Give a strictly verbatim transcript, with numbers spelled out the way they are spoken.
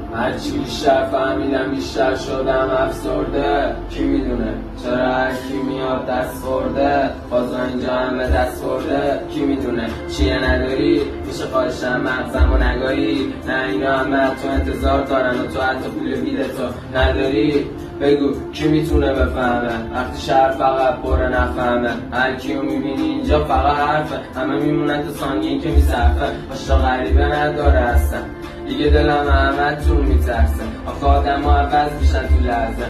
هرچی بیشتر فهمیدم بیشتر شدم افسرده. کی میدونه چرا هر کی میاد دست خورده بازا اینجا همه دست خورده. کی میدونه چیه نداری میشه خواهشم مغزم و نگاری. نه اینا همه تو انتظار دارن و تو حتی پول بیده تو نداری. بگو کی میتونه بفهمه وقتی شهر فقط پر نفهمه. هر کیو میبینی اینجا فقط حرفه، همه میمونن تو ثانیه‌ای که میصرفه. باشا غریبه نداره هستن دیگه دلم همه تون میترسه. آخه آدم ها عوض میشن تو لحظه.